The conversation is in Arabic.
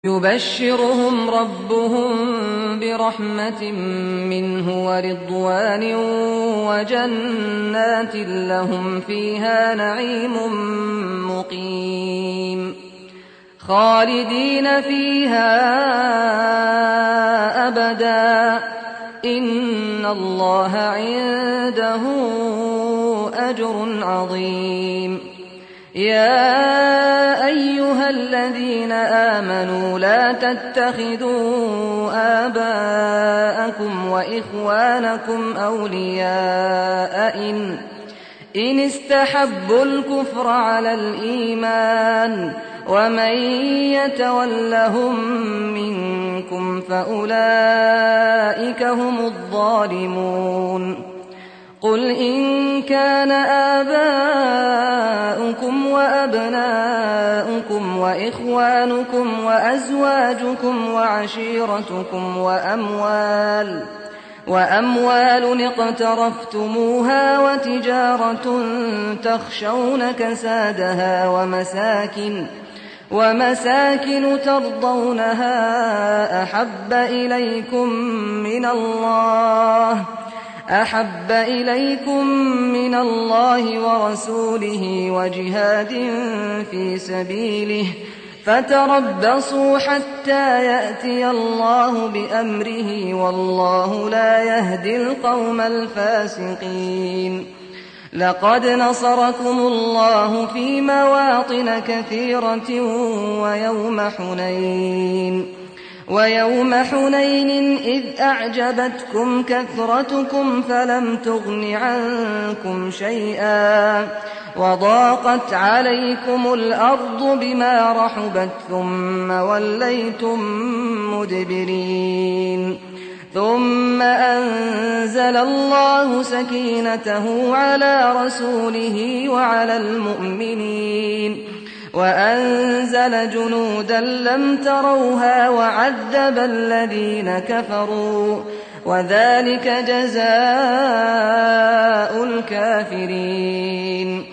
يبشرهم ربهم برحمة منه ورضوان وجنات لهم فيها نعيم مقيم خالدين فيها أبدا إن الله عنده أجر عظيم. يا أيها الذين آمنوا لا تتخذوا آباءكم وإخوانكم أولياء إن استحبوا الكفر على الإيمان ومن يتولهم منكم فأولئك هم الظالمون. قل إن كان آباؤكم وأبناؤكم وإخوانكم وأزواجكم وعشيرتكم وأموال اقترفتموها وتجارة تخشون كسادها ومساكن ترضونها أحب إليكم من الله ورسوله وجهاد في سبيله فتربصوا حتى يأتي الله بأمره والله لا يهدي القوم الفاسقين. لقد نصركم الله في مواطن كثيرة ويوم حنين إذ أعجبتكم كثرتكم فلم تغن عنكم شيئا وضاقت عليكم الأرض بما رحبت ثم وليتم مدبرين. ثم أنزل الله سكينته على رسوله وعلى المؤمنين وأنزل جنودا لم تروها وعذب الذين كفروا وذلك جزاء الكافرين.